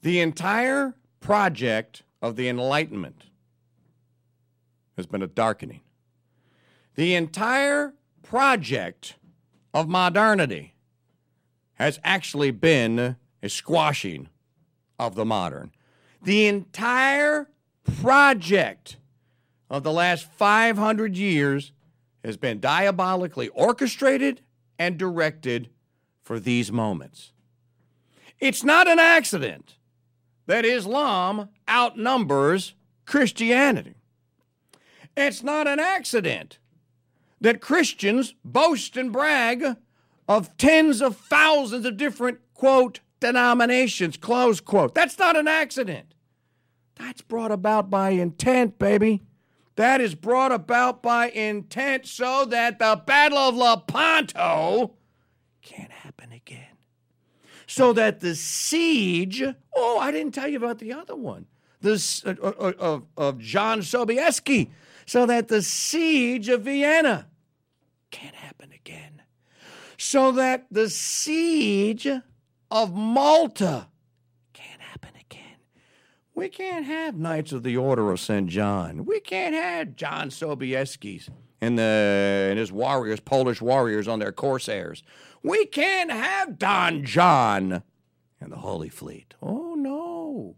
The entire project of the Enlightenment has been a darkening. The entire project of modernity has actually been a squashing of the modern. The entire project of the last 500 years has been diabolically orchestrated and directed for these moments. It's not an accident that Islam outnumbers Christianity. It's not an accident that Christians boast and brag of tens of thousands of different, quote, denominations, close quote. That's not an accident. That's brought about by intent, baby. That is brought about by intent so that the Battle of Lepanto can't happen again. So that the siege, I didn't tell you about the other one, of John Sobieski, so that the siege of Vienna can't happen again. So that the siege of Malta can't happen again. We can't have Knights of the Order of St. John. We can't have John Sobieskis and his warriors, Polish warriors on their corsairs. We can't have Don John and the Holy Fleet. Oh, no.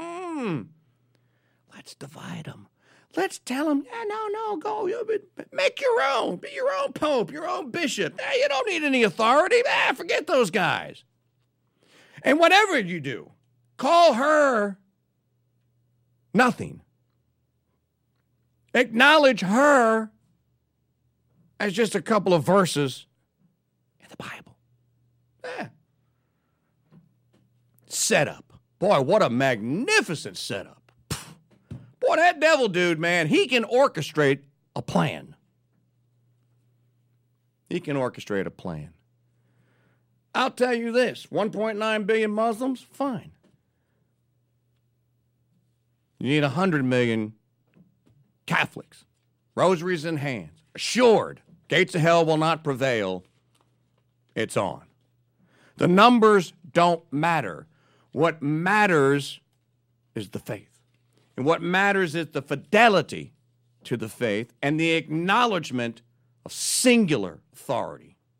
Let's divide them. Let's tell them, no, go. Make your own. Be your own pope, your own bishop. You don't need any authority. Forget those guys. And whatever you do, call her nothing. Acknowledge her as just a couple of verses in the Bible. Setup. Boy, what a magnificent setup. Boy, that devil dude, man, he can orchestrate a plan. He can orchestrate a plan. I'll tell you this, 1.9 billion Muslims, fine. You need 100 million Catholics, rosaries in hands, assured, gates of hell will not prevail. It's on. The numbers don't matter. What matters is the faith. And what matters is the fidelity to the faith and the acknowledgement of singular authority.